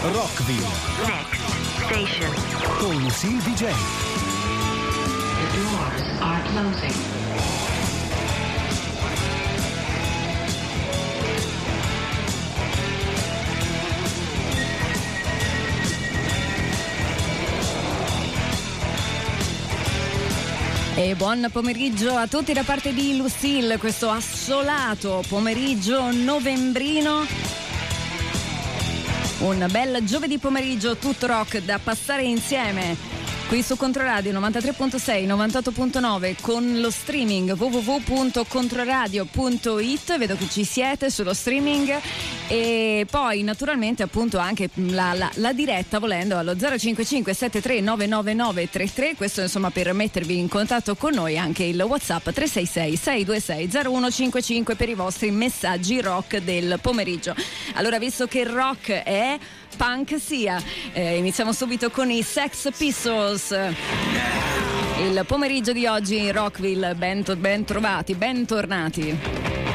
Rockville. Next station. Con Lucille DJ. The doors are closing. E buon pomeriggio a tutti da parte di Lucille, questo assolato pomeriggio novembrino. Un bel giovedì pomeriggio tutto rock da passare insieme qui su Controradio 93.6, 98.9 con lo streaming www.controradio.it. Vedo che ci siete sullo streaming e poi naturalmente appunto anche la diretta volendo allo 055 73 999 33. Questo insomma per mettervi in contatto con noi, anche il WhatsApp 366 626 0155 per i vostri messaggi rock del pomeriggio. Allora, visto che rock è punk sia, iniziamo subito con i Sex Pistols. Il pomeriggio di oggi in Rockville, ben trovati, bentornati.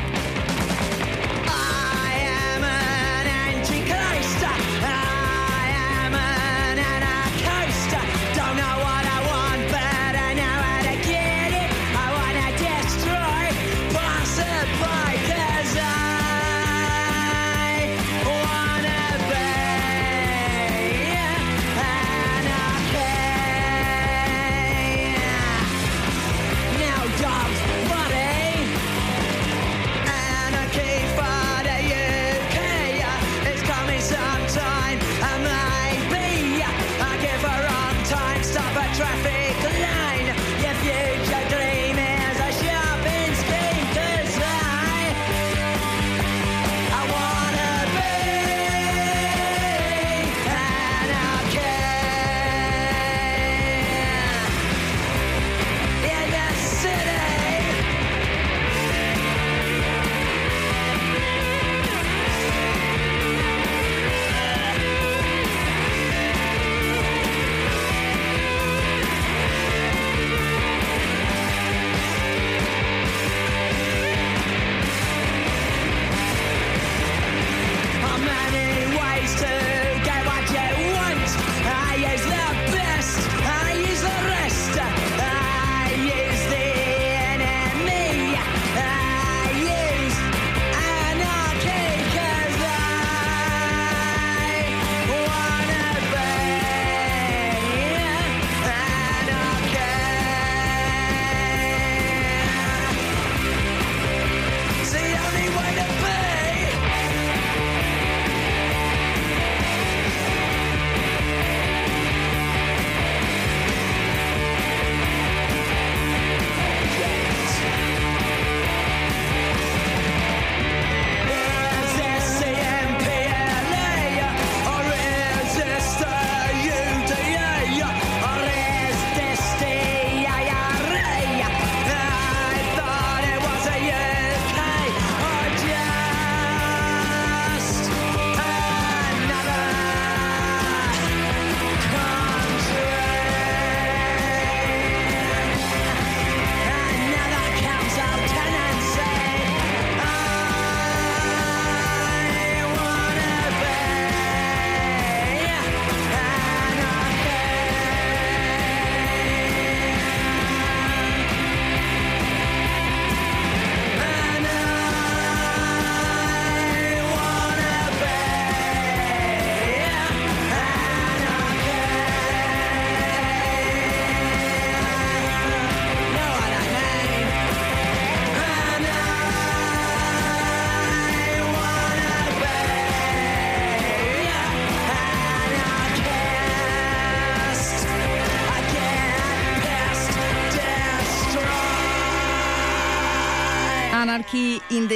Anarchy in the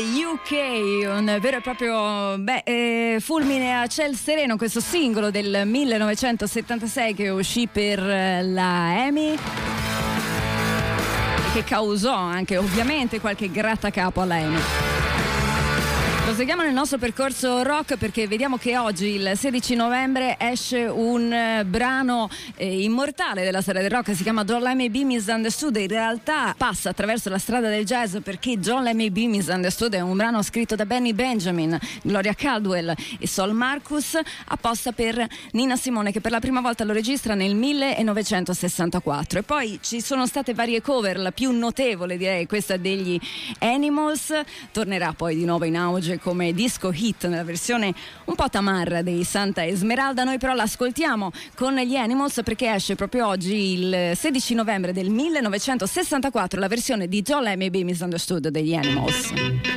UK, un vero e proprio fulmine a ciel sereno, questo singolo del 1976 che uscì per la EMI e che causò anche ovviamente qualche grattacapo alla EMI. Proseguiamo nel nostro percorso rock perché vediamo che oggi, il 16 novembre, esce un brano immortale della storia del rock, si chiama Don't Let Me Be Misunderstood. In realtà passa attraverso la strada del jazz perché Don't Let Me Be Misunderstood è un brano scritto da Benny Benjamin, Gloria Caldwell e Sol Marcus, apposta per Nina Simone, che per la prima volta lo registra nel 1964. E poi ci sono state varie cover, la più notevole direi questa degli Animals, tornerà poi di nuovo in auge come disco hit nella versione un po' tamarra dei Santa Esmeralda. Noi però l'ascoltiamo con gli Animals perché esce proprio oggi, il 16 novembre del 1964, la versione di Don't Let Me Be Misunderstood degli Animals.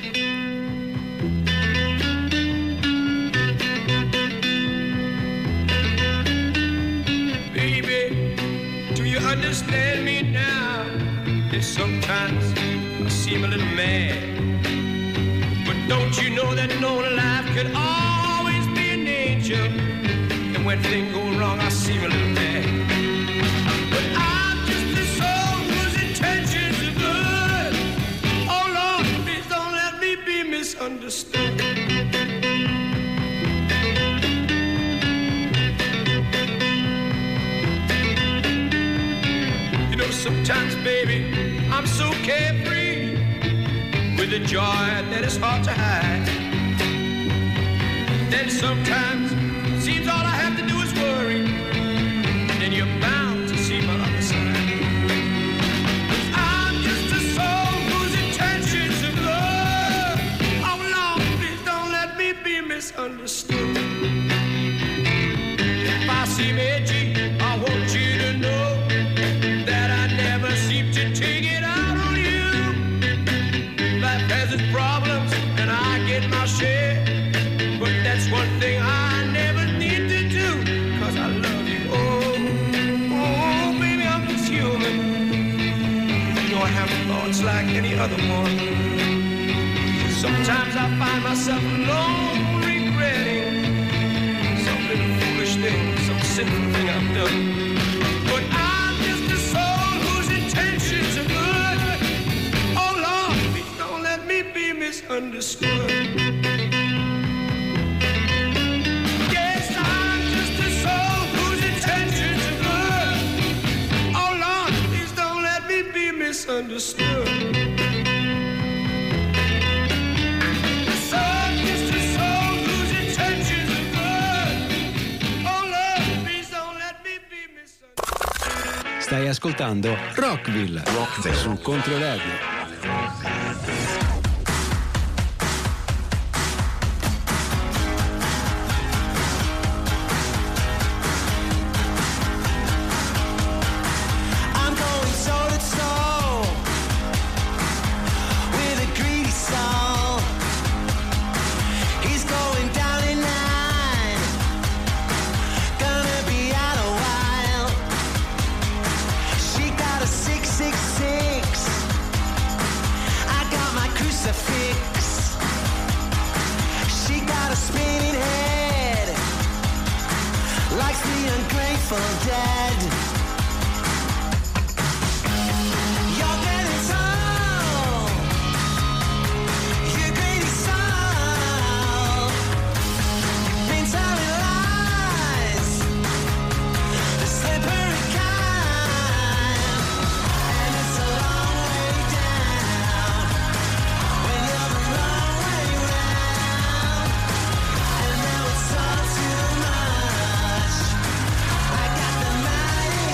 Baby, do you understand me now? That sometimes I seem a little mad. Don't you know that no life could always be an angel? And when things go wrong, I seem a little mad. But I'm just a soul whose intentions are good. Oh Lord, please don't let me be misunderstood. You know, sometimes, baby, I'm so carefree, with a joy that is hard to hide. Then sometimes seems all I have to do is worry, and then you're bound to see my other side. 'Cause I'm just a soul whose intentions are good. Oh Lord, please don't let me be misunderstood. If I seem edgy, I want you to know that I never seem to take it out on you. Life has its problems and I get my share, but that's one thing I never need to do, 'cause I love you. Oh, oh, baby, I'm just human. You know I have thoughts like any other one. Sometimes I find myself alone, regretting some little foolish thing, some sinful thing I've done. But I'm just a soul whose intentions are good. Oh Lord, please don't let me be misunderstood. Yes, I'm just a soul whose intentions are good. Oh Lord, please don't let me be misunderstood. Yes, I'm just a soul whose intentions are good. Oh Lord, please don't let me be misunderstood. Stai ascoltando Rockville su Controradio. I got the mighty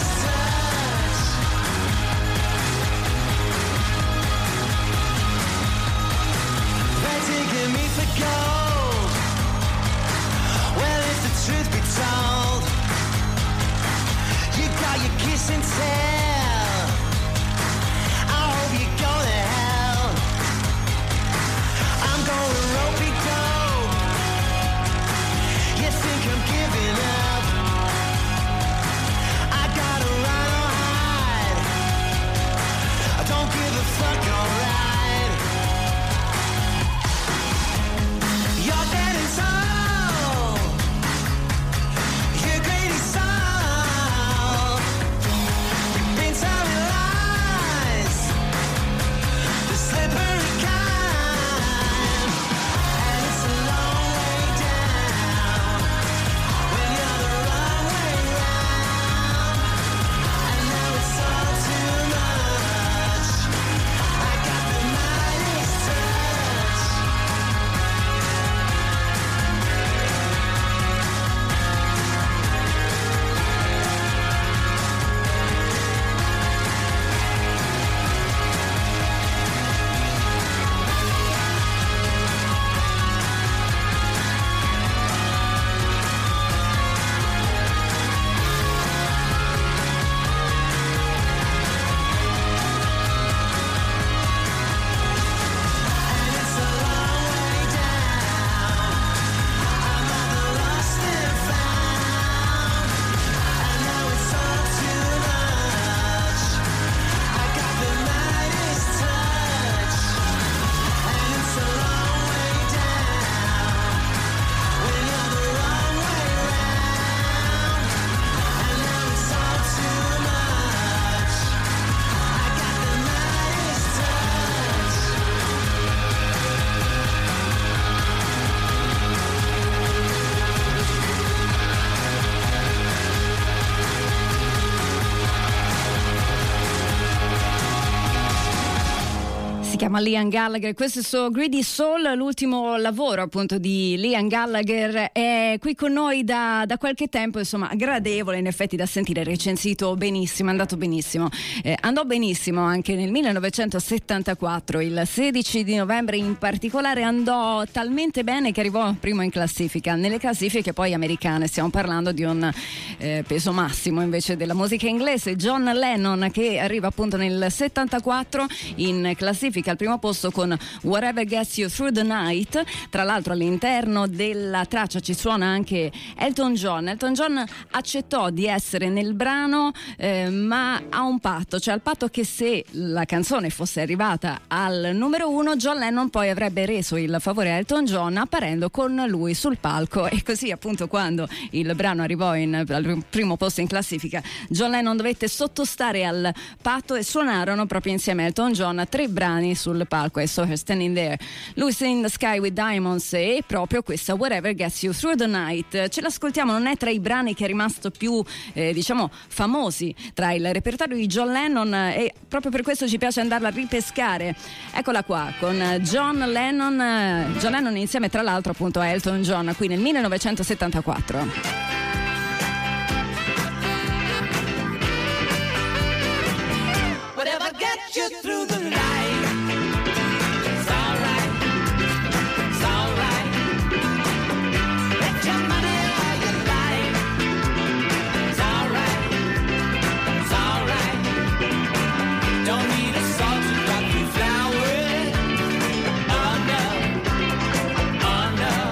chiama Liam Gallagher, questo è il suo Greedy Soul, l'ultimo lavoro appunto di Liam Gallagher. È qui con noi da qualche tempo, insomma gradevole in effetti da sentire, recensito benissimo, è andato benissimo, andò benissimo anche nel 1974, il 16 di novembre in particolare andò talmente bene che arrivò primo in classifica, nelle classifiche poi americane. Stiamo parlando di un peso massimo invece della musica inglese, John Lennon, che arriva appunto nel 74 in classifica al primo posto con Whatever Gets You Through the Night. Tra l'altro all'interno della traccia ci suona anche Elton John. Elton John accettò di essere nel brano, ma ha un patto, cioè il patto che se la canzone fosse arrivata al numero 1, John Lennon poi avrebbe reso il favore a Elton John apparendo con lui sul palco, e così appunto quando il brano arrivò al primo posto in classifica, John Lennon dovette sottostare al patto e suonarono proprio insieme a Elton John 3 brani sul palco. I Saw Her Standing There, Lucy in the Sky with Diamonds e proprio questa Whatever Gets You Through the Night. Ce l'ascoltiamo, non è tra i brani che è rimasto più diciamo famosi tra il repertorio di John Lennon, e proprio per questo ci piace andarla a ripescare. Eccola qua con John Lennon insieme tra l'altro appunto a Elton John qui nel 1974. Whatever gets you through the night, it's alright, it's alright. Get your money all you like, it's alright, it's alright. Don't need a salt to drop you flowers, oh no, oh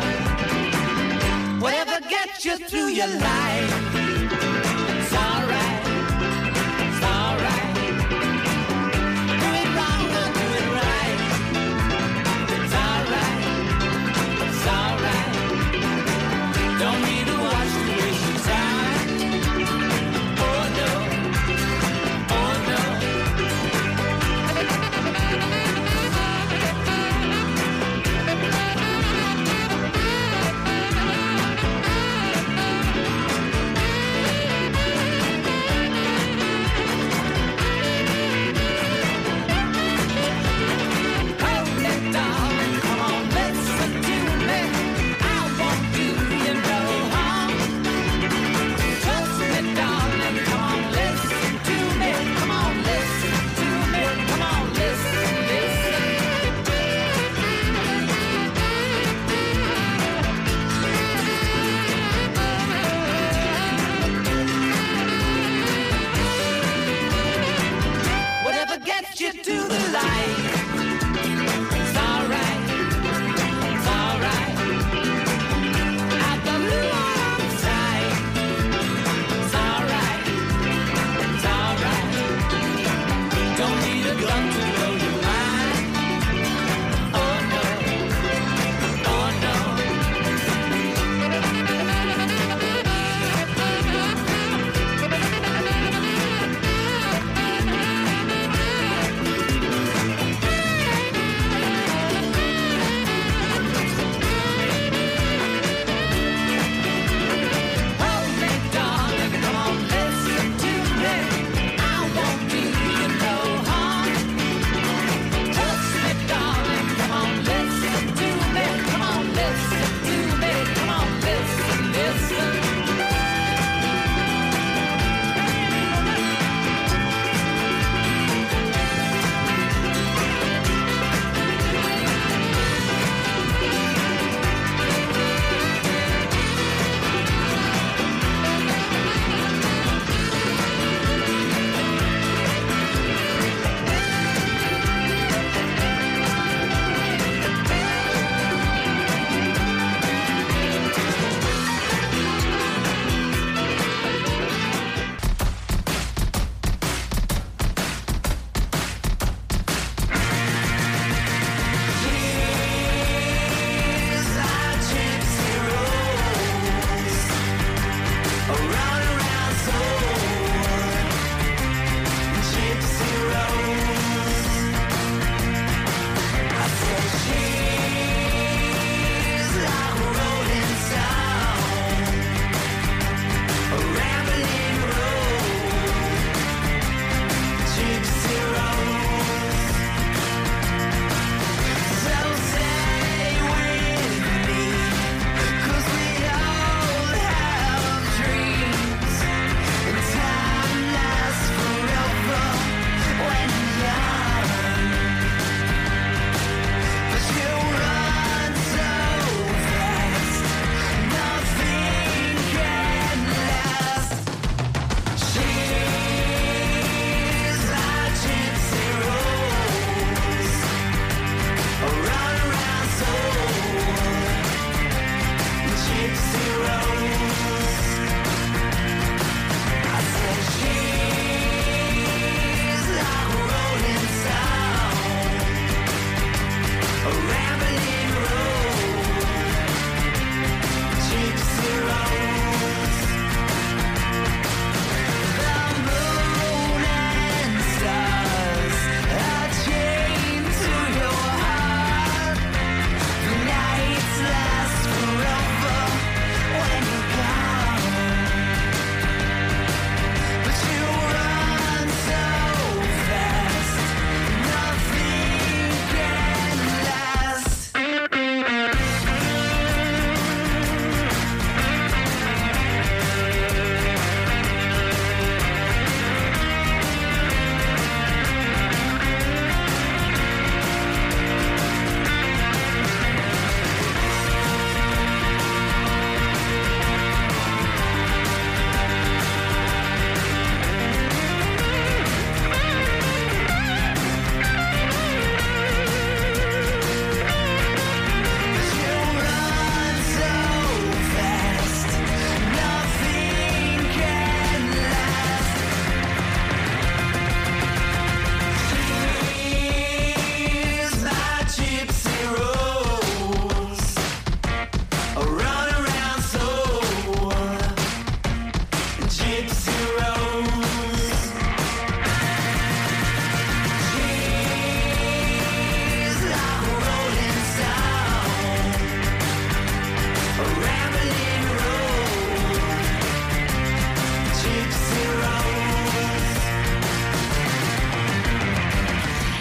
no. Whatever gets you through your life, it's alright, it's alright.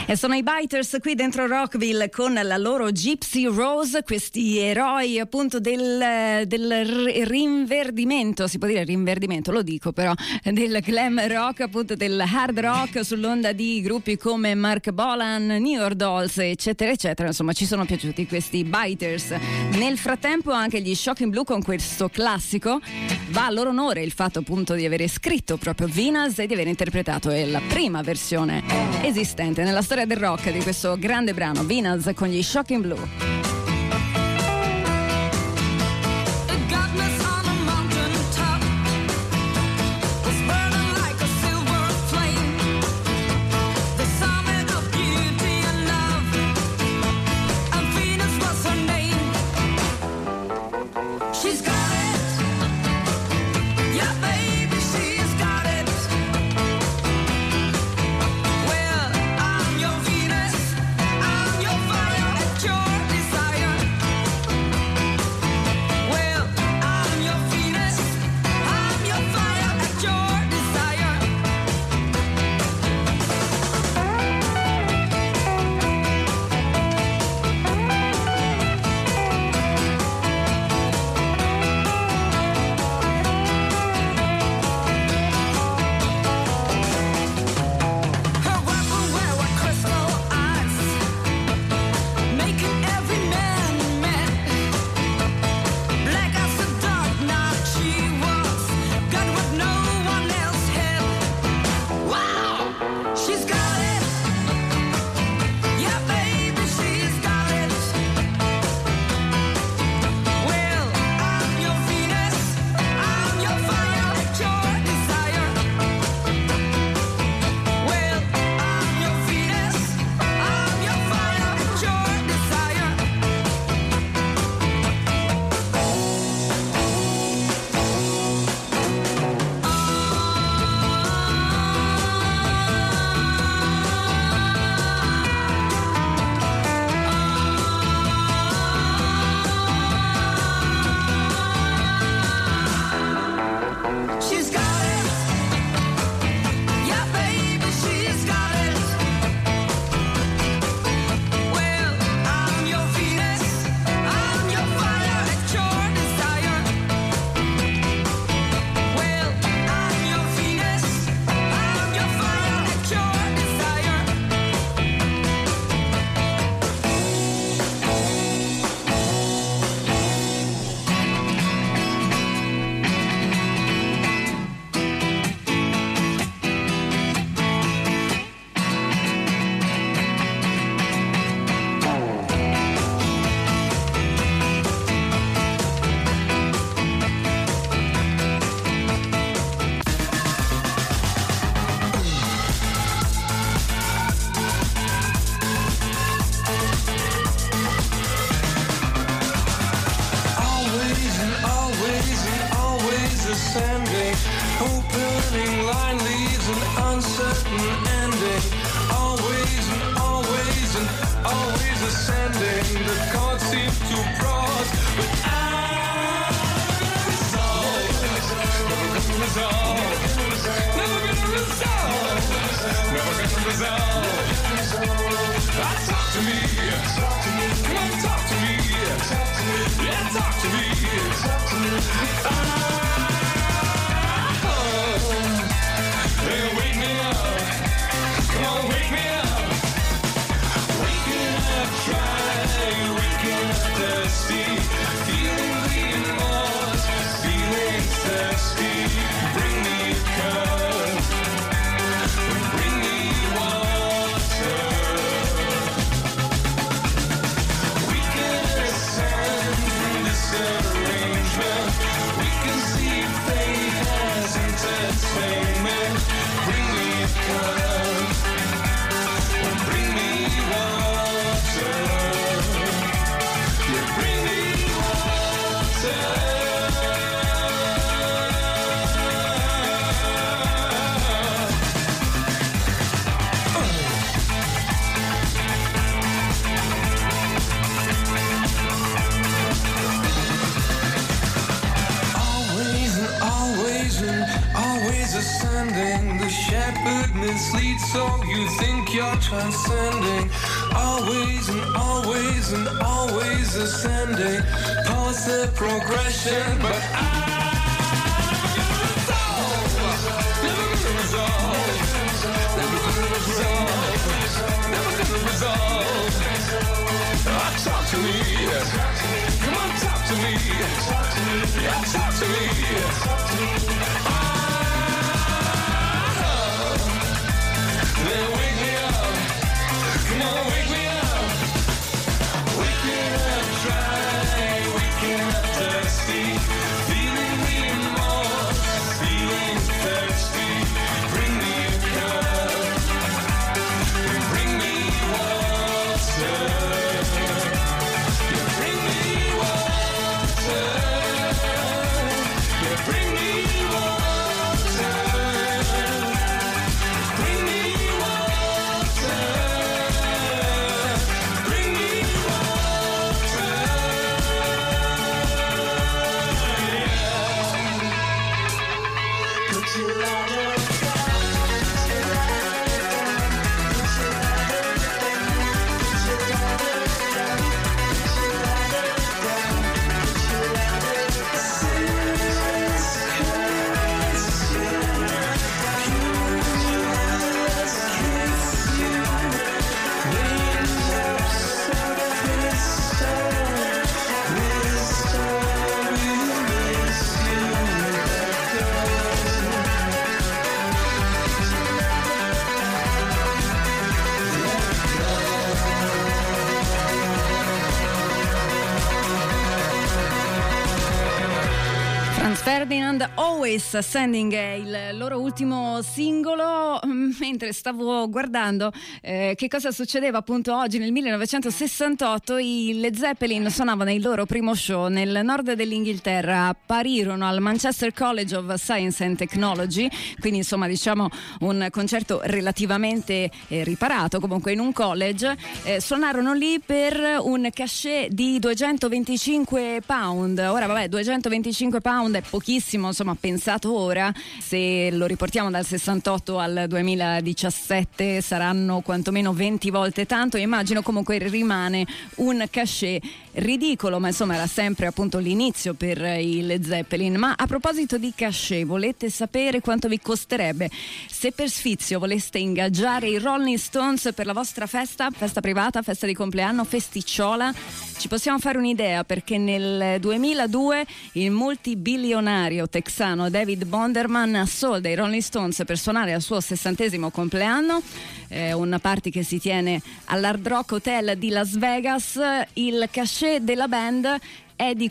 E sono i Biters qui dentro Rockville con la loro Gypsy Rose, questi eroi appunto del rinverdimento, si può dire rinverdimento, lo dico però, del glam rock, appunto del hard rock sull'onda di gruppi come Mark Bolan, New York Dolls, eccetera eccetera. Insomma, ci sono piaciuti questi Biters. Nel frattempo anche gli Shocking Blue con questo classico. Va a loro onore il fatto appunto di aver scritto proprio Venus e di aver interpretato la prima versione esistente nella storia del rock di questo grande brano, Venus con gli Shocking Blue. We can ascending. The shepherd misleads, so you think you're transcending. Always and always and always ascending. Pause the progression, but never gonna resolve. Never gonna resolve. Talk to me. Come on, talk to me. Yeah, talk to me. Then wake me up. Come on, wake me up. Waking up dry, waking up thirsty. Feeling remorse, feeling thirsty. Bring me a cup. Bring me water. Bring me water. Bring me water. Bring me water. Bring me water. Put your ladder down. Put your ladder down. Put your ladder down. Put your ladder down. Put your ladder down. Put your ladder Franz Ferdinand, Always Ascending è il loro ultimo singolo. Mentre stavo guardando che cosa succedeva appunto oggi nel 1968, i Led Zeppelin suonavano il loro primo show nel nord dell'Inghilterra, apparirono al Manchester College of Science and Technology, quindi insomma diciamo un concerto relativamente riparato, comunque in un college. Suonarono lì per un cachet di 225 pound. Ora vabbè, 225 pound è pochissimo, insomma, pensato ora, se lo riportiamo dal 68 al 2017 saranno quantomeno 20 volte tanto. Immagino comunque rimane un cachet ridicolo, ma insomma era sempre appunto l'inizio per i Led Zeppelin. Ma a proposito di cachet, volete sapere quanto vi costerebbe se per sfizio voleste ingaggiare i Rolling Stones per la vostra festa privata, festa di compleanno, festicciola? Ci possiamo fare un'idea, perché nel 2002 il multibilionario texano David Bonderman assolda i Rolling Stones per suonare al suo 60° compleanno, una party che si tiene all'Hard Rock Hotel di Las Vegas. Il cachet della band è di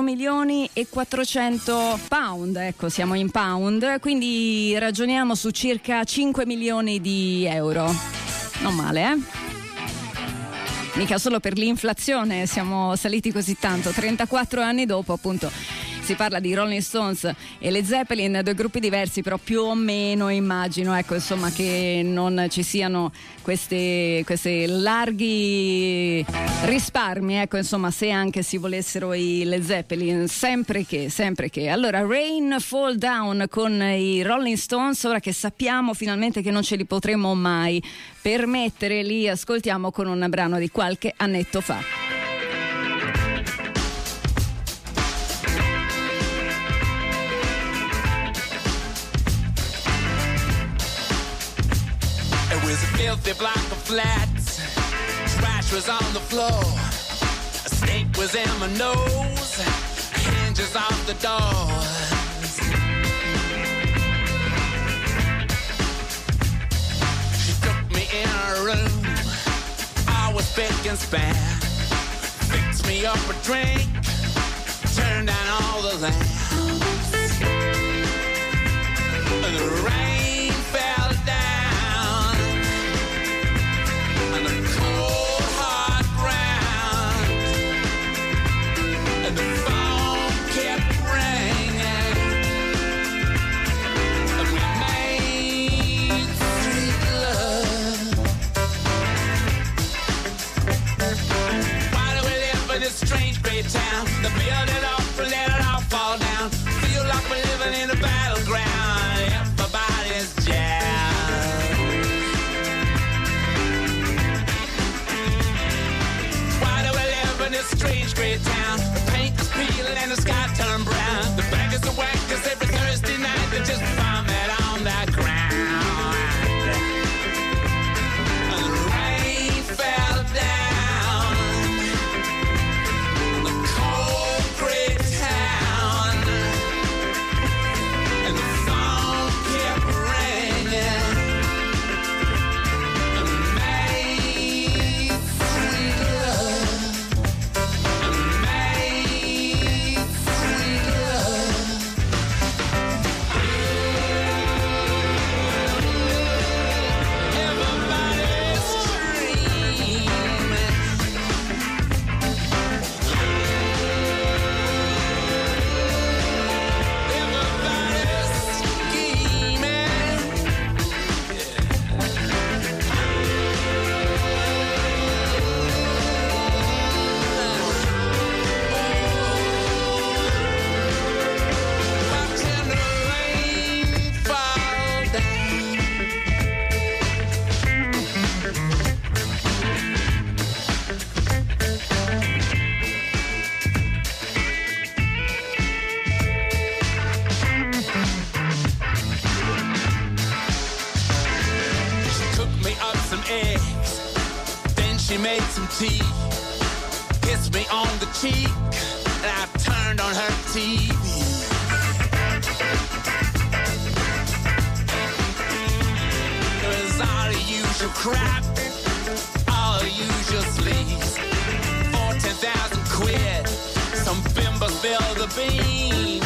4.400.000 pound, ecco, siamo in pound, quindi ragioniamo su circa 5 milioni di euro. Non male, eh? Mica solo per l'inflazione siamo saliti così tanto. 34 anni dopo, appunto, si parla di Rolling Stones e Led Zeppelin, due gruppi diversi, però più o meno immagino, ecco, insomma, che non ci siano questi larghi risparmi, ecco, insomma, se anche si volessero i Led Zeppelin, sempre che. Allora, Rain Fall Down con i Rolling Stones, ora che sappiamo finalmente che non ce li potremo mai permettere, li ascoltiamo con un brano di qualche annetto fa. Filthy block of flats, trash was on the floor, a snake was in my nose, hinges off the doors. She took me in her room, I was spick and span, fixed me up a drink, turned down all the lamps, and the rain fell down. And the phone kept ringing, and we made sweet love. Why do we live in this strange great town? The build it up and let it all fall down. she made some tea, kissed me on the cheek, and I turned on her TV. It was all the usual crap, all the usual sleaze. 14,000 quid, some bimbos fill the beans.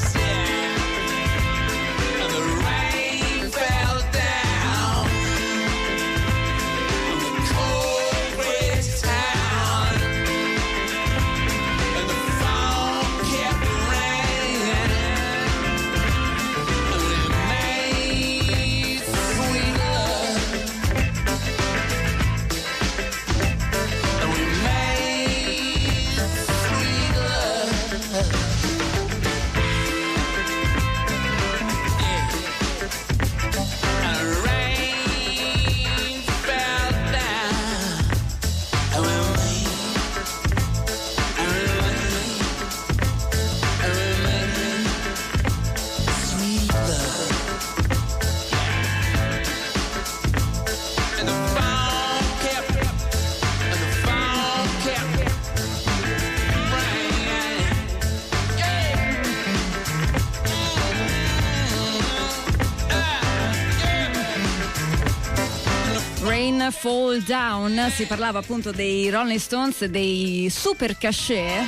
Fall Down, si parlava appunto dei Rolling Stones, dei super cachet,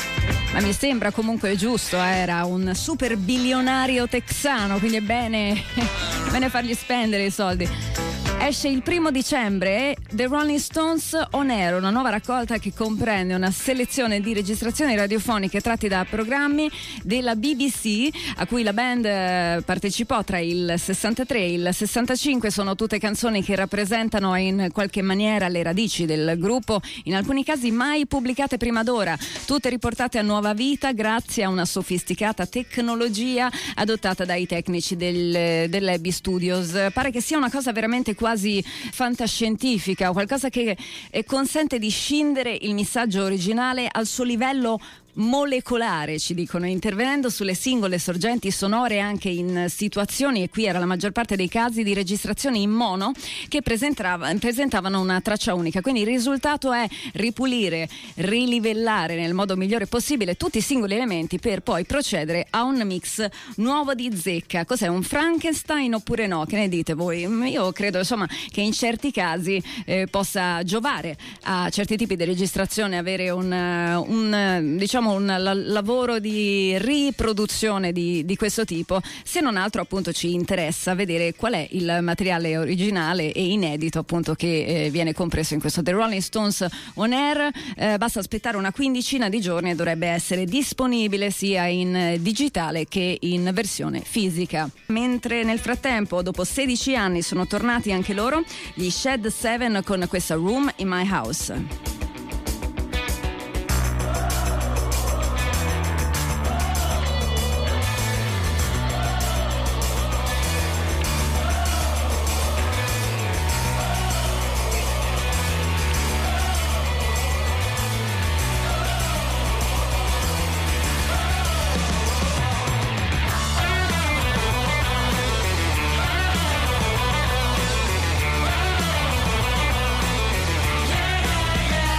ma mi sembra comunque giusto, era un super bilionario texano, quindi è bene fargli spendere i soldi. Esce il 1° dicembre The Rolling Stones On Air, una nuova raccolta che comprende una selezione di registrazioni radiofoniche tratti da programmi della BBC a cui la band partecipò tra il 63 e il 65. Sono tutte canzoni che rappresentano in qualche maniera le radici del gruppo, in alcuni casi mai pubblicate prima d'ora, tutte riportate a nuova vita grazie a una sofisticata tecnologia adottata dai tecnici dell'Abbey Studios. Pare che sia una cosa veramente quasi fantascientifica, qualcosa che consente di scindere il messaggio originale al suo livello molecolare, ci dicono, intervenendo sulle singole sorgenti sonore anche in situazioni, e qui era la maggior parte dei casi, di registrazioni in mono che presentavano una traccia unica. Quindi il risultato è ripulire, rilivellare nel modo migliore possibile tutti i singoli elementi per poi procedere a un mix nuovo di zecca. Cos'è, un Frankenstein oppure no? Che ne dite voi? Io credo insomma che in certi casi possa giovare a certi tipi di registrazione avere un lavoro di riproduzione di questo tipo. Se non altro appunto ci interessa vedere qual è il materiale originale e inedito appunto che viene compreso in questo The Rolling Stones On Air. Basta aspettare una quindicina di giorni e dovrebbe essere disponibile sia in digitale che in versione fisica. Mentre nel frattempo, dopo 16 anni, sono tornati anche loro, gli Shed 7 con questa Room in My House. Yeah.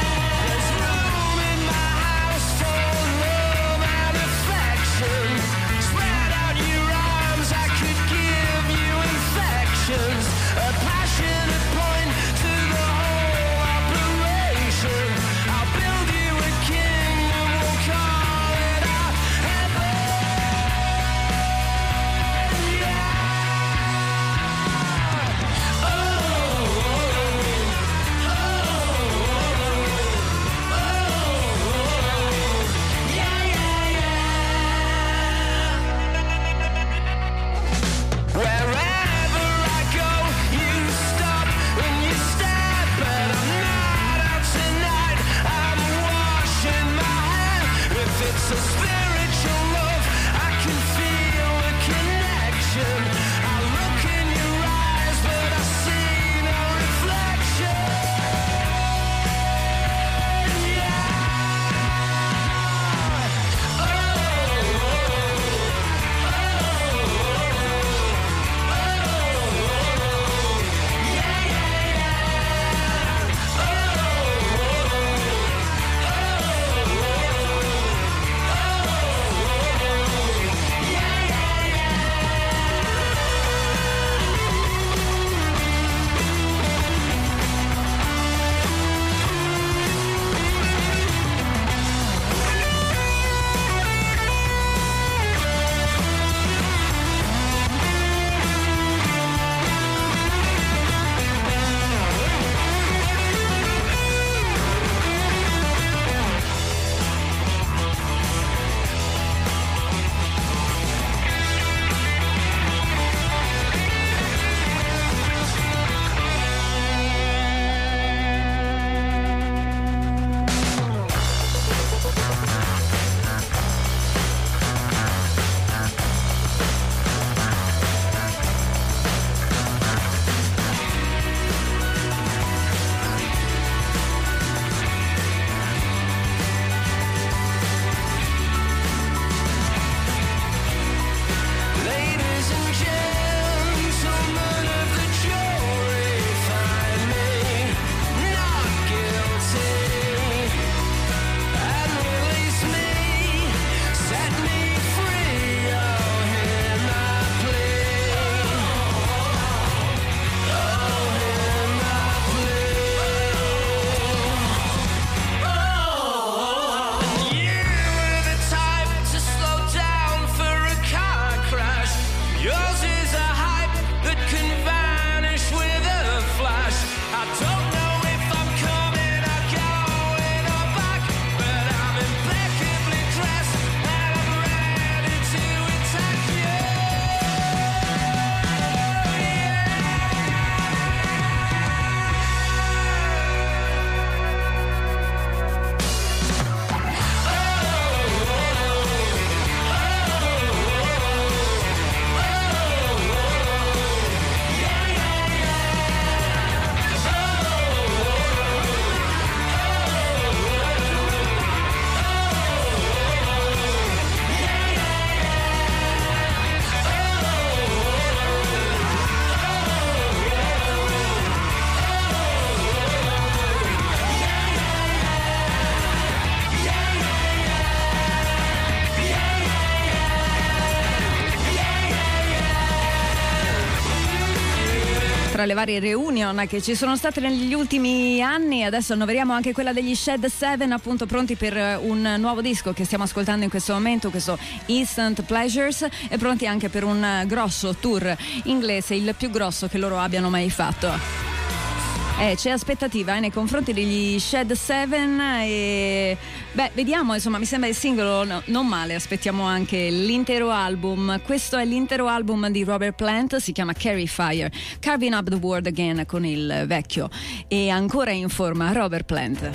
Tra le varie reunion che ci sono state negli ultimi anni, adesso annoveriamo anche quella degli Shed 7, appunto pronti per un nuovo disco che stiamo ascoltando in questo momento, questo Instant Pleasures, e pronti anche per un grosso tour inglese, il più grosso che loro abbiano mai fatto. C'è aspettativa nei confronti degli Shed 7 e vediamo, insomma, mi sembra il singolo non male, aspettiamo anche l'intero album. Questo è l'intero album di Robert Plant, si chiama Carry Fire, Carving Up the World Again con il vecchio e ancora in forma Robert Plant.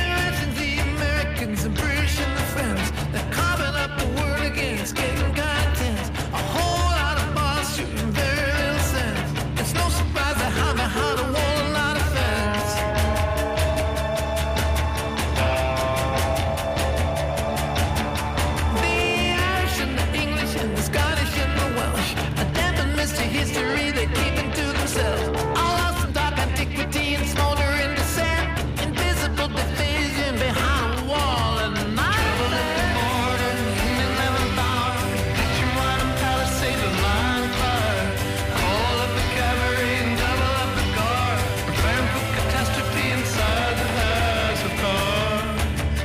History they keep into themselves. All lost in dark antiquity and smoldering descent. Invisible division behind a wall and a knife. Trouble at the border, human living power. Picture what a palisade of line fire. Call up the cavalry and double up the guard. Preparing for catastrophe inside the house of cards.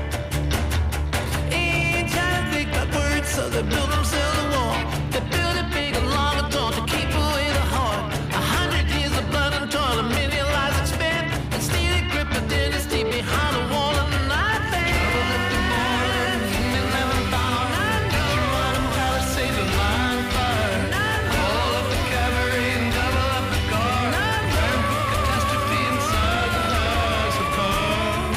Ain't trying to think about words, so they build themselves a wall. They build it big and long and tall to keep away the heart. 100 years of blood and toil, a million lives expend, and steal a grip of dynasty behind a wall and a knife edge. Trouble at the border, human living bound. Picture what a palisade of line fire. Call up the cavalry and double up the guard. Prepare for catastrophe inside the house of cards.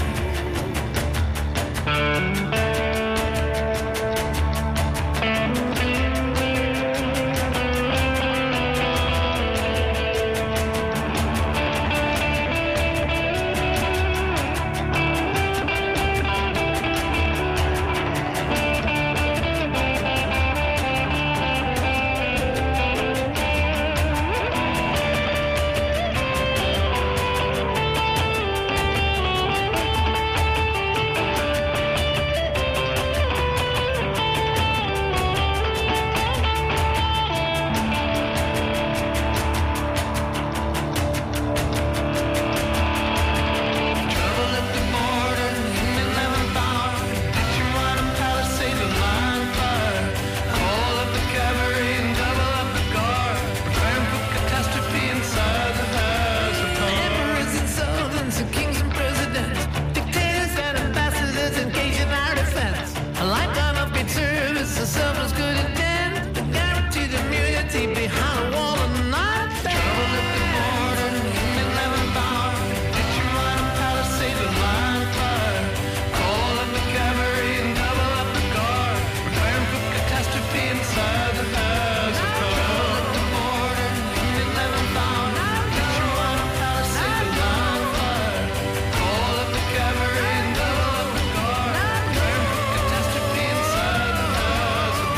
Trouble at the border, human living bound. Picture what a palisade of line fire. Call up the cavalry and double up the guard. Preparing for catastrophe inside the house of cards. Emperors and sultans and kings and presidents, dictators and ambassadors engaged in our defense. A lifetime of great service, a selfless good intent, the guaranteed immunity behind a wall and a knife edge. Trouble at the border, human living bound. Picture what a palisade of line fire. Call up the cavalry and double up the guard. Preparing for catastrophe inside the house of cards. Trouble at the border, human living bound. Picture what a palisade of line fire. Call up the cavalry and double up the guard. Preparing for catastrophe inside the house of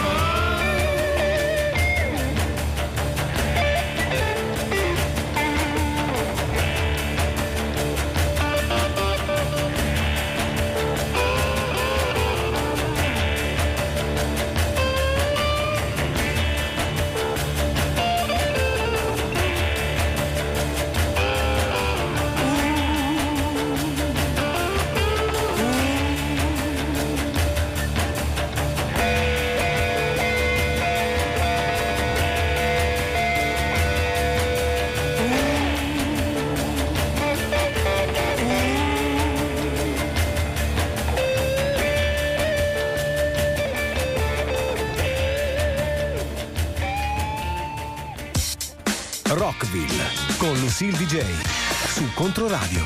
Rockville con Lucille DJ su Controradio.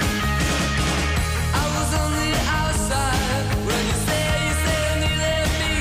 I was on the outside when you say you needed me.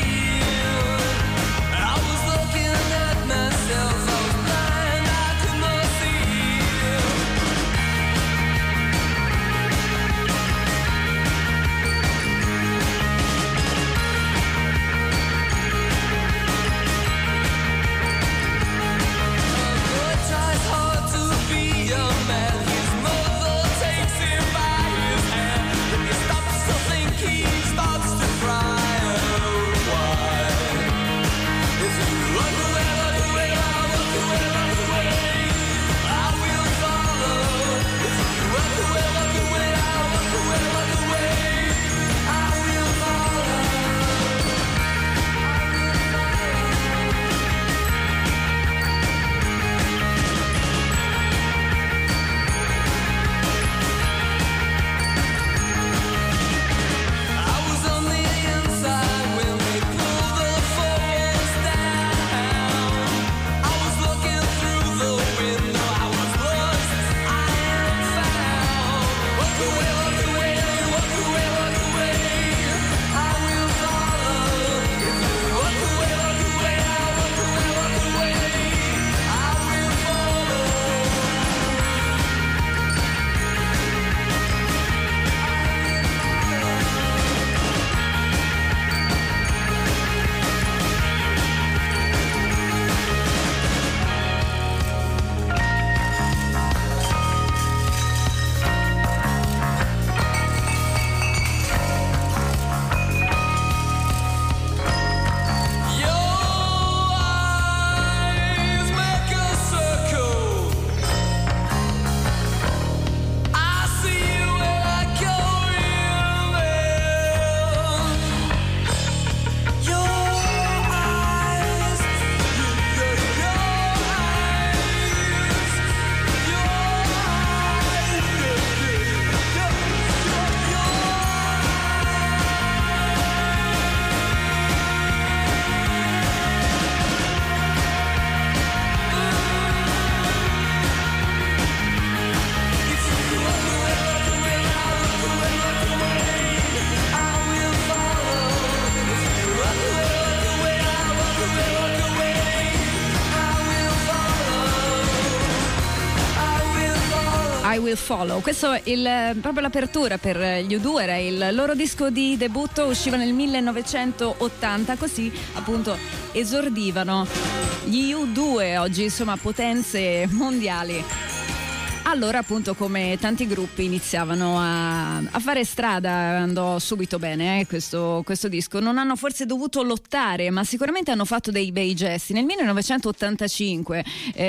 Follow. Questo è proprio l'apertura per gli U2, era il loro disco di debutto, usciva nel 1980, così appunto esordivano gli U2, oggi insomma potenze mondiali. Allora appunto, come tanti gruppi, iniziavano a fare strada, andò subito bene questo disco. Non hanno forse dovuto lottare, ma sicuramente hanno fatto dei bei gesti. Nel 1985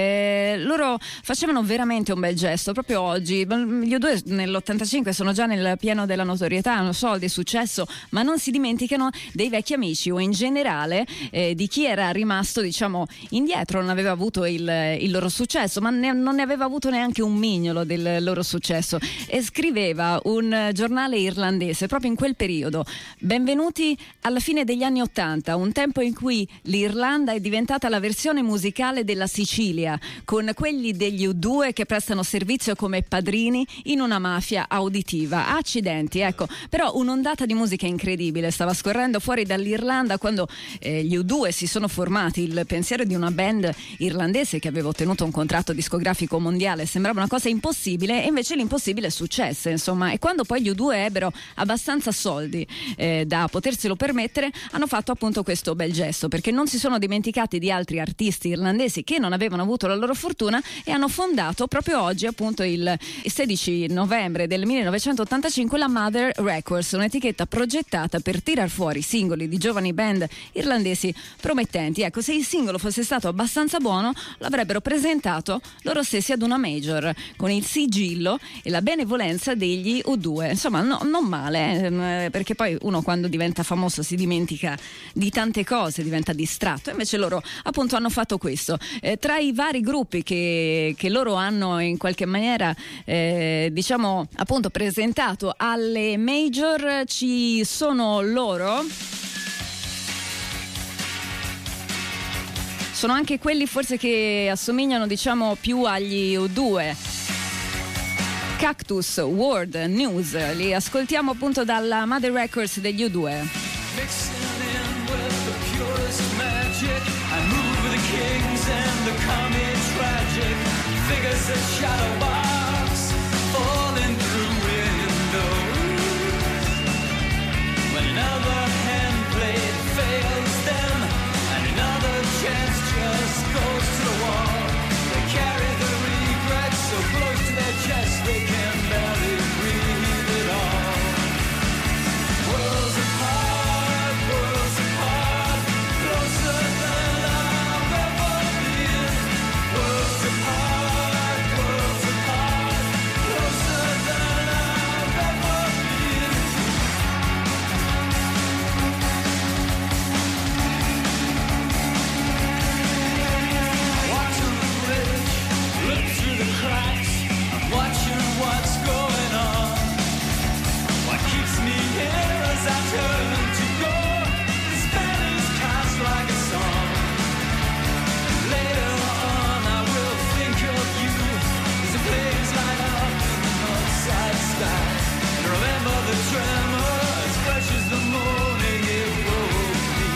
loro facevano veramente un bel gesto, proprio oggi. Gli U2 nell'85 sono già nel pieno della notorietà, hanno soldi, successo, ma non si dimenticano dei vecchi amici, o in generale di chi era rimasto, diciamo, indietro, non aveva avuto il loro successo, ma non ne aveva avuto neanche un mignolo del loro successo. E scriveva un giornale irlandese proprio in quel periodo: benvenuti alla fine degli anni '80, un tempo in cui l'Irlanda è diventata la versione musicale della Sicilia, con quelli degli U2 che prestano servizio come padrini in una mafia auditiva. Accidenti, ecco. Però un'ondata di musica incredibile stava scorrendo fuori dall'Irlanda quando gli U2 si sono formati. Il pensiero di una band irlandese che aveva ottenuto un contratto discografico mondiale sembrava una cosa impossibile, e invece l'impossibile è successo, insomma. E quando poi gli U2 ebbero abbastanza soldi da poterselo permettere, hanno fatto appunto questo bel gesto, perché non si sono dimenticati di altri artisti irlandesi che non avevano avuto la loro fortuna, e hanno fondato proprio oggi, appunto il 16 novembre del 1985, la Mother Records, un'etichetta progettata per tirar fuori singoli di giovani band irlandesi promettenti. Ecco, se il singolo fosse stato abbastanza buono, l'avrebbero presentato loro stessi ad una major, con il sigillo e la benevolenza degli U2. Insomma, non male, perché poi uno quando diventa famoso si dimentica di tante cose, diventa distratto. Invece loro appunto hanno fatto questo. Tra i vari gruppi che loro hanno in qualche maniera diciamo appunto presentato alle major, ci sono loro. Sono anche quelli forse che assomigliano, diciamo, più agli U2. Cactus World News, li ascoltiamo appunto dalla Mother Records degli U2. They can barely breathe it all. Worlds apart, closer than I've ever been. Worlds apart, closer than I've ever been. Watching the bridge, look through the cracks. Watching what's going on. What keeps me here as I turn to go? The Spanish cast like a song. Later on I will think of you as the flames light up in the north-side sky. And remember the tremor as fresh as the morning it woke me.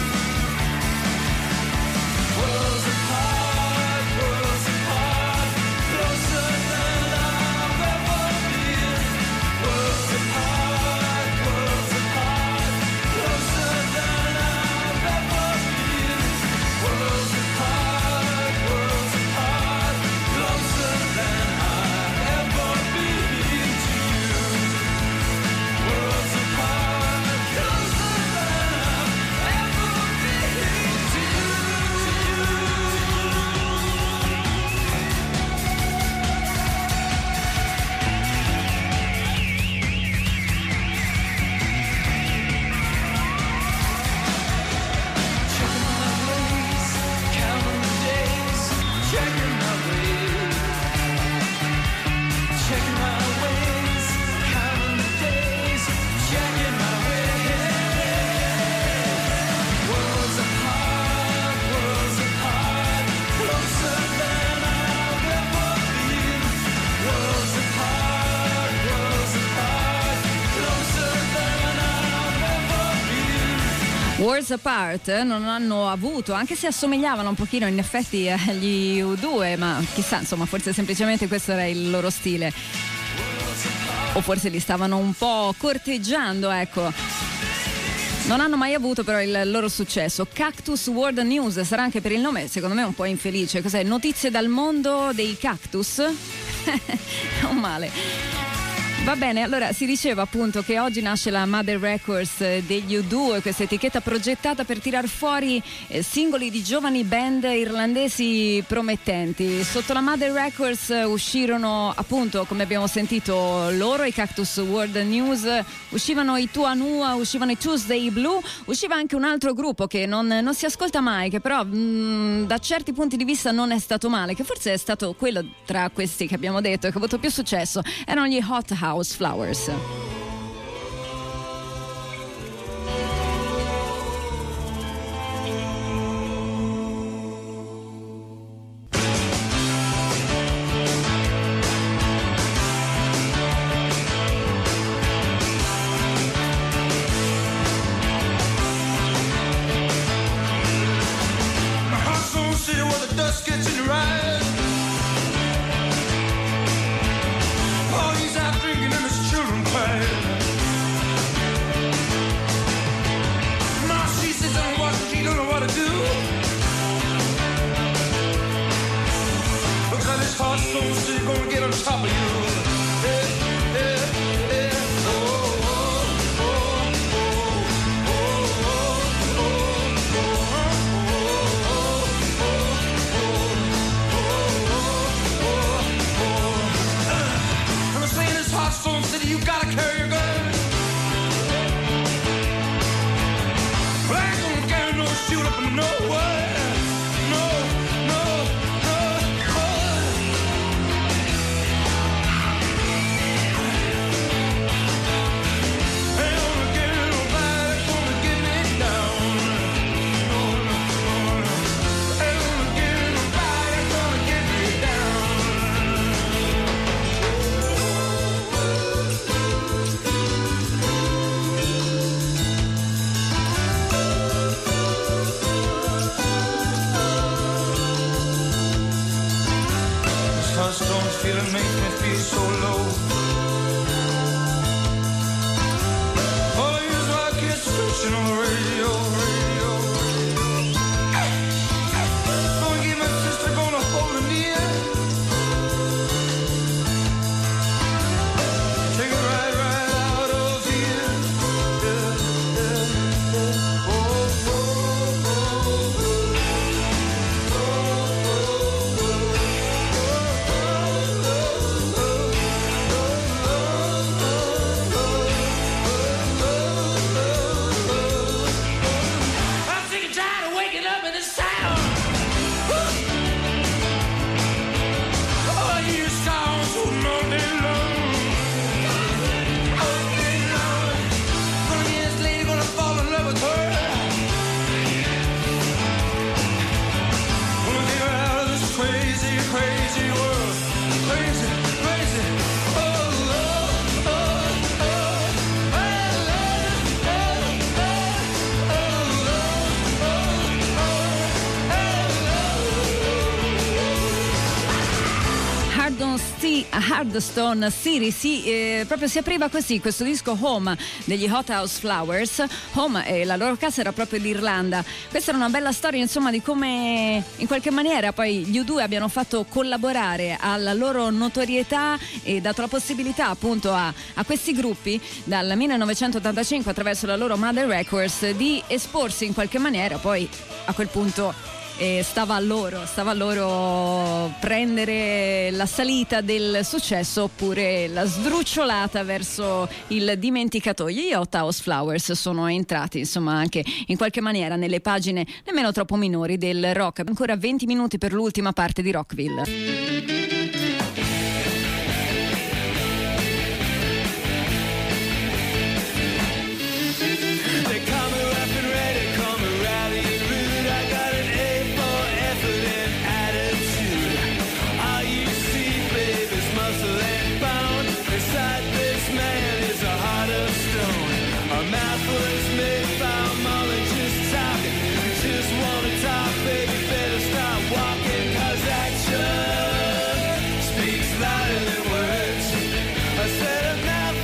Worlds apart, closer than I've ever been. Worlds apart, closer than I've ever been. Worlds apart, closer than I've ever been to you. Worlds apart, closer than I've ever been to you. Checking my ways, counting the days, checking my ways. Checking my ways, counting the days, checking my ways. Worlds apart, closer than I've ever been. Worlds apart, closer than I've ever been. Worlds Apart non hanno avuto, anche se assomigliavano un pochino in effetti agli U2, ma chissà, insomma, forse semplicemente questo era il loro stile. o forse li stavano un po' corteggiando, ecco. Non hanno mai avuto però il loro successo. Cactus World News sarà anche per il nome, secondo me un po' infelice. Cos'è? Notizie dal mondo dei cactus? Non male. Va bene, allora si diceva appunto che oggi nasce la Mother Records degli U2, questa etichetta progettata per tirar fuori singoli di giovani band irlandesi promettenti. Sotto la Mother Records uscirono appunto, come abbiamo sentito loro, i Cactus World News, uscivano i Tuanua, uscivano i Tuesday Blue, usciva anche un altro gruppo che non si ascolta mai, che però da certi punti di vista non è stato male, che forse è stato quello tra questi che abbiamo detto che ha avuto più successo, erano gli Hot House Flowers. My heart's on city where the dust gets in the ride. All he's out drinking and his children crying. Ma, she sits and watches, she don't know what to do. Looks like this heart's on city gonna get on top of you. Yeah, yeah, yeah. Stone City, you gotta carry your gun. Well, I ain't gonna carry no shoot up in nowhere. No, no, no, no. Ain't gonna get nobody gonna get me down. No, no, no, no. Ain't gonna get nobody gonna get me down. Sunstone feeling makes me feel so low. All I use like kids switching on the radio. Gonna get my sister, gonna hold her near. Take it right out of here. Yeah, yeah, yeah. Oh, oh, oh, oh. I'm sick and tired of waking up in this town. All I hear is sounds hooting all day long. All day long. Gonna get this lady, gonna fall in love with her. Gonna get her out of this crazy, crazy world. Crazy, crazy. Oh, oh, oh, oh, oh, Hardstone City, sì, proprio si apriva così questo disco Home degli Hot House Flowers. Home, la loro casa era proprio l'Irlanda. Questa era una bella storia, insomma, di come in qualche maniera poi gli U2 abbiano fatto collaborare alla loro notorietà e dato la possibilità appunto a questi gruppi dal 1985 attraverso la loro Mother Records di esporsi in qualche maniera. Poi a quel punto stava a loro prendere la salita del successo oppure la sdrucciolata verso il dimenticatoio. Gli Hot House Flowers sono entrati insomma anche in qualche maniera nelle pagine nemmeno troppo minori del rock. Ancora 20 minuti per l'ultima parte di Rockville. Speaks louder than words. A set of mouth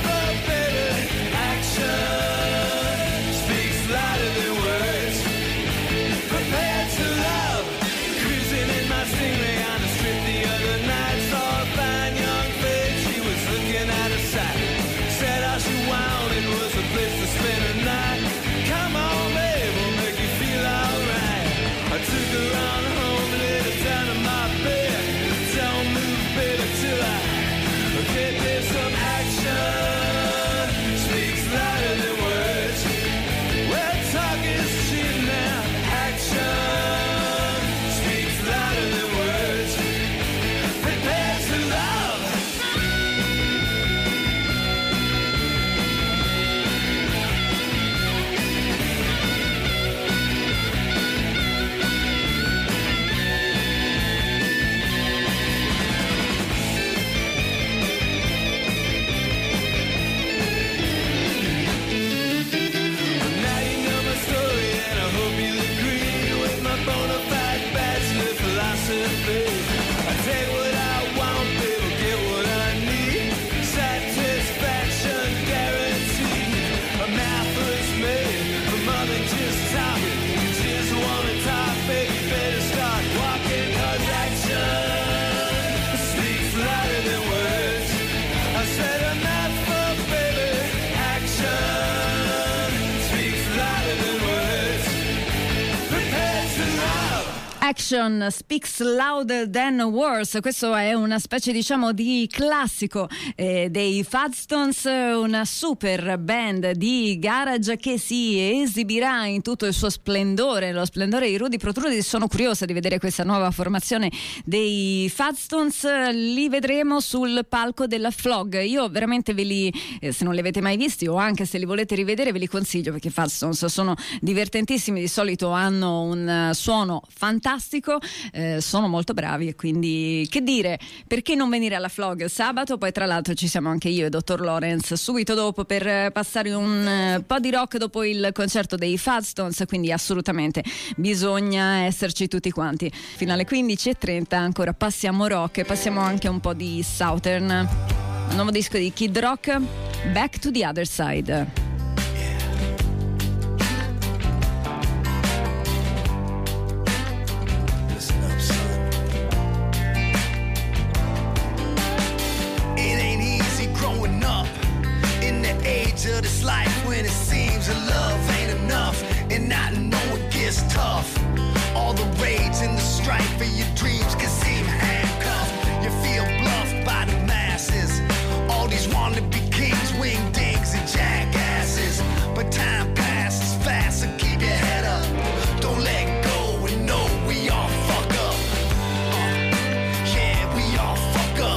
Action Speaks Louder Than Words. Questo è una specie, diciamo, di classico dei Fadstones, una super band di garage che si esibirà in tutto il suo splendore, lo splendore di Rudy Protrudi. Sono curiosa di vedere questa nuova formazione dei Fadstones, li vedremo sul palco della Flog. Io veramente ve li, se non li avete mai visti o anche se li volete rivedere, ve li consiglio, perché i Fadstones sono divertentissimi, di solito hanno un suono fantastico, sono molto bravi, e quindi che dire, perché non venire alla Flog sabato? Poi tra l'altro ci siamo anche io e Dottor Lawrence subito dopo per passare un po' di rock dopo il concerto dei Fadstones, quindi assolutamente bisogna esserci tutti quanti. Fino alle 15:30 ancora passiamo rock e passiamo anche un po' di Southern, un nuovo disco di Kid Rock, Back to the Other Side. Of this life when it seems that love ain't enough and not know it gets tough. All the rage and the strife of your dreams can seem handcuffed. You feel bluffed by the masses. All these wannabe kings, wingdings and jackasses. But time passes fast, so keep your head up. Don't let go and know we all fuck up. Yeah, we all fuck up.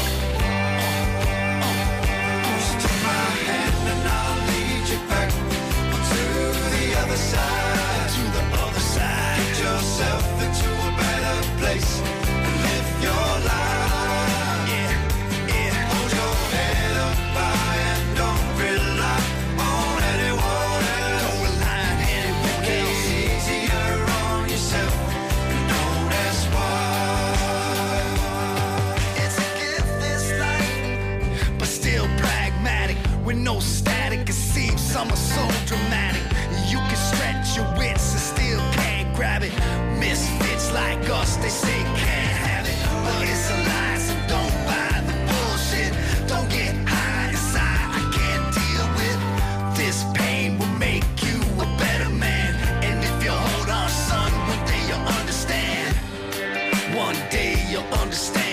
Just take my hand and I'll lead you back to the other side. To the other side. Get yourself into a better place and live your life. Yeah, yeah. Hold your head up high and don't rely on anyone else. Don't rely on anyone else. Make it easier on yourself and don't ask why. It's a gift, this life, but still pragmatic. With no static, it seems some are so dramatic. You can stretch your wits and still can't grab it. Misfits like us, they say can't have it, but it's a lie, so don't buy the bullshit. Don't get high inside, I can't deal with this pain. Will make you a better man, and if you hold on, son, one day you'll understand. One day you'll understand.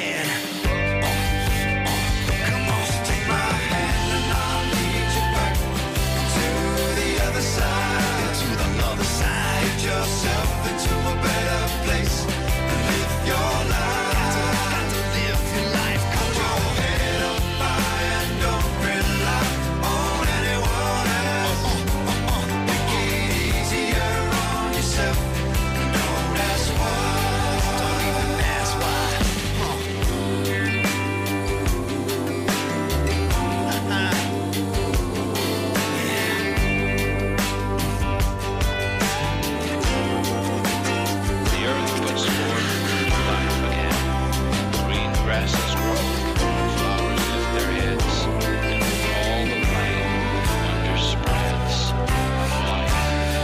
Come on, take my hand and I'll lead you back to the other side. To the other side. Get yourself into a better place and live your life. Got to live your life. Hold your head up high and don't rely on anyone else. Make it easier on yourself and don't ask why. Don't even ask why. The earth puts forth life again. Green grasses grow, flowers lift their heads, and all the land under spreads of life.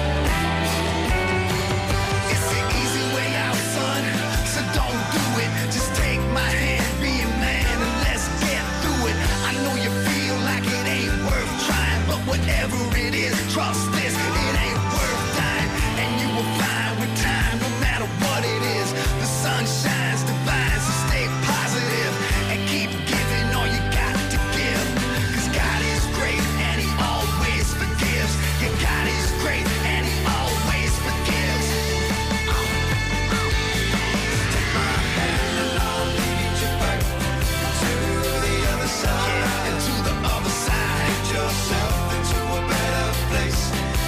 It's the easy way out, son, so don't do it. Just take my hand, be a man, and let's get through it. I know you feel like it ain't worth trying, but whatever it is, trust this, it ain't worth dying. And you will find with time, no matter what it is, the sun shines divine, so stay positive and keep giving all you got to give. 'Cause God is great and He always forgives. Yeah, God is great and He always forgives. Take my hand and I'll lead you back to the other side. Yeah, and to the other side. Get yourself into a better place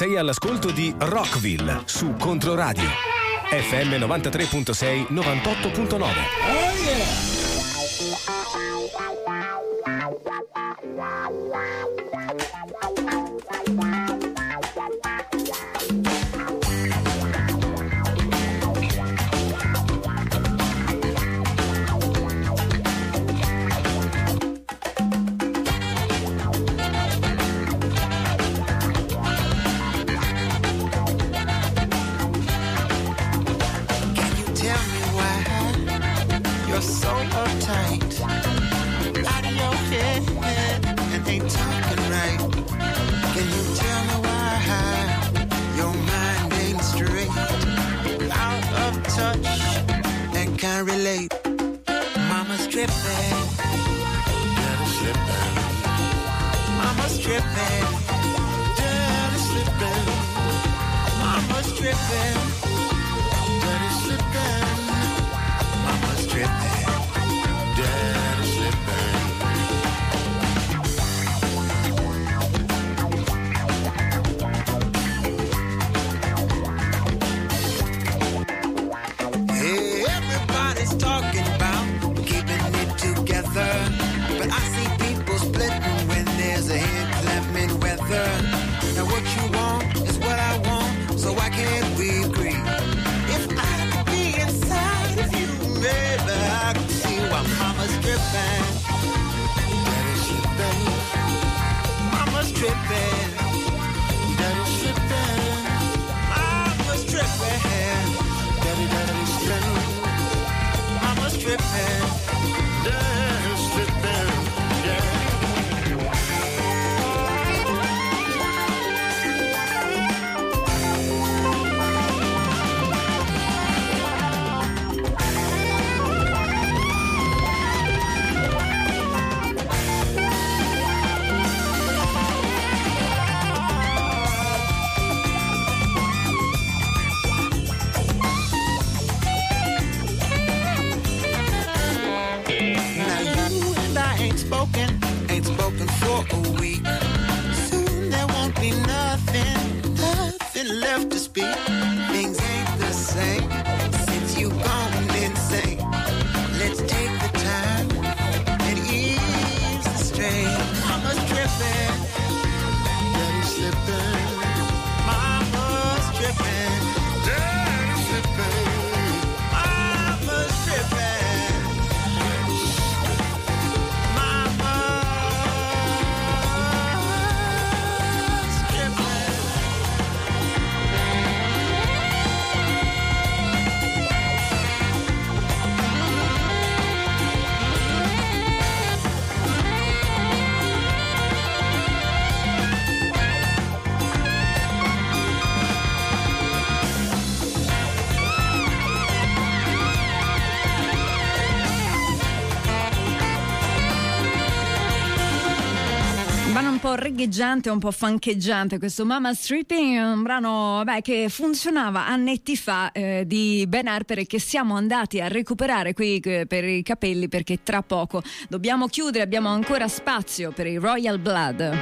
Sei all'ascolto di Rockville su Controradio. FM 93.6 98.9. So uptight, out of your head, and ain't talking right. Can you tell me why your mind ain't straight, out of touch, and can't relate? Mama's tripping, daddy's slipping. Mama's tripping, daddy's slipping. Mama's tripping, daddy's slipping. Mama's tripping, daddy's slipping. Hey, everybody's talking about keeping it together, but I see people splitting when there's a inclement weather. Now what you want is what I want, so why can't we agree? If I could be inside of you, maybe I can see why mama's tripping. Daddy's slipping. Mama's tripping. Daddy's slipping. Mama's tripping. Daddy's slipping. Mama's tripping. Daddy's slipping. Yeah. Ain't spoken for a week. Soon there won't be nothing left to speak. Things ain't the same since you've gone insane. Let's take the time and ease the strain. Mama's tripping, daddy's slipping. Mama's tripping, daddy's slipping. Mama's tripping. Un po' reggaeggiante, un po' funcheggiante questo Mama Stripping, un brano che funzionava annetti fa di Ben Harper e che siamo andati a recuperare qui per i capelli, perché tra poco dobbiamo chiudere, abbiamo ancora spazio per i Royal Blood.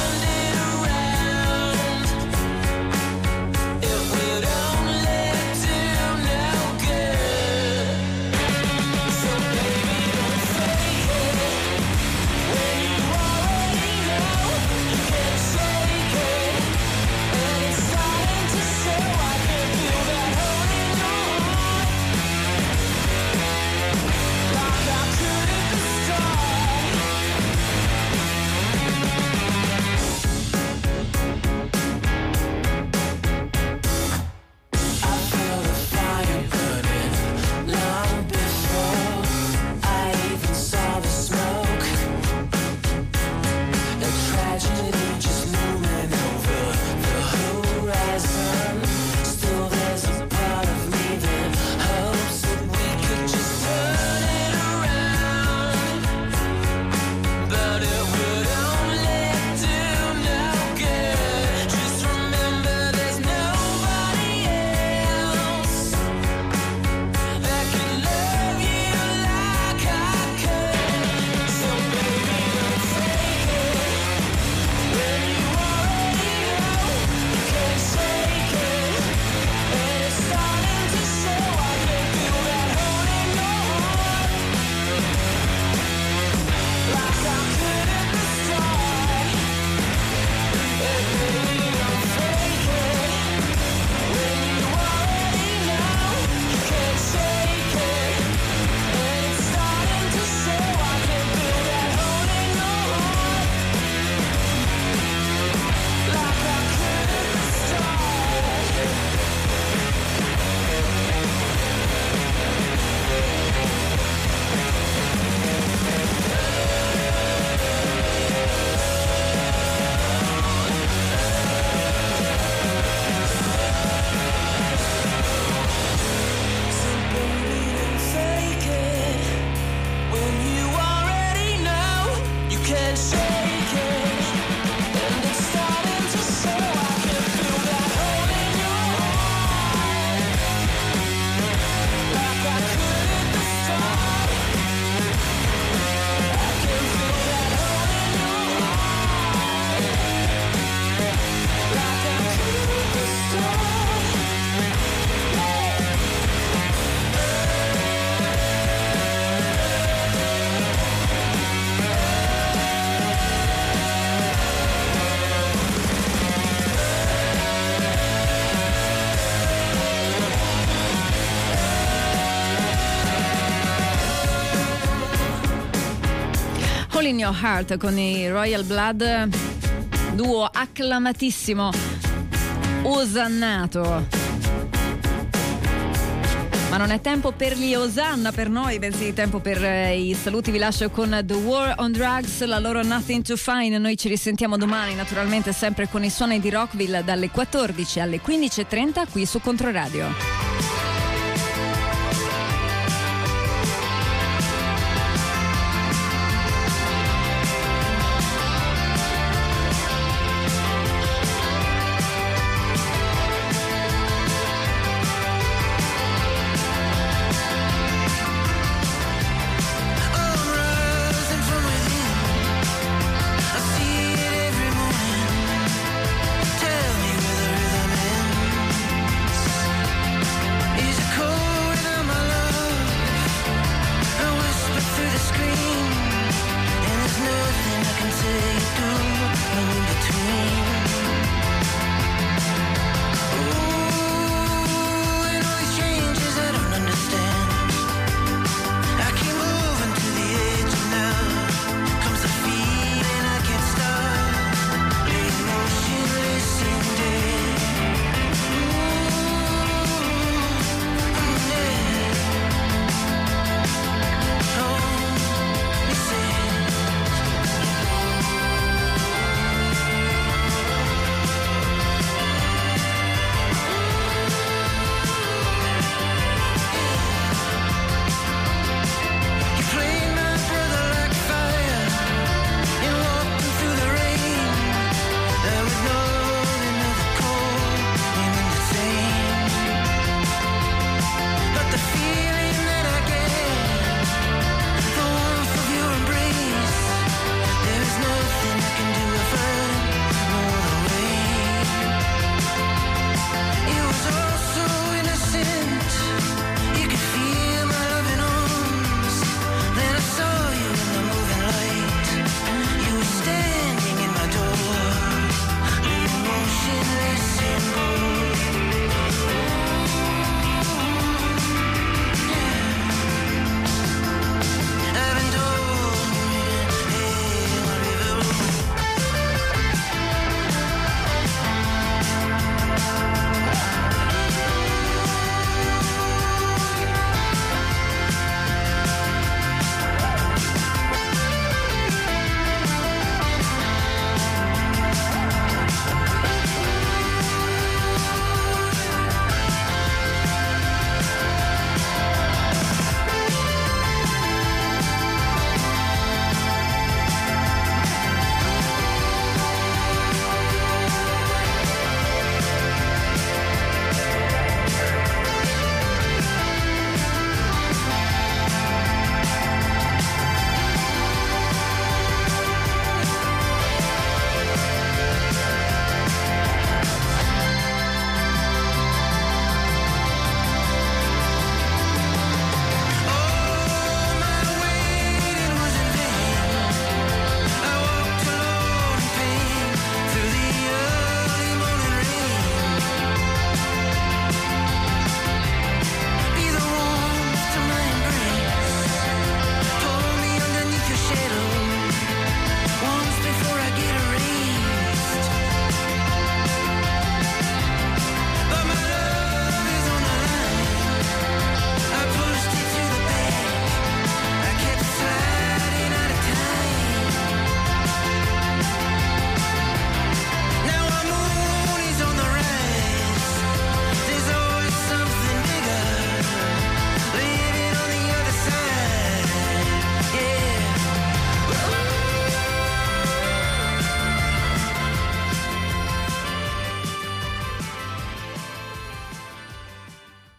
It would only Hole in Your Heart con i Royal Blood, duo acclamatissimo, osannato. Ma non è tempo per gli osanna per noi, bensì tempo per i saluti. Vi lascio con The War on Drugs, la loro Nothing to Find. Noi ci risentiamo domani, naturalmente sempre con i suoni di Rockville dalle 14 alle 15:30 qui su Controradio.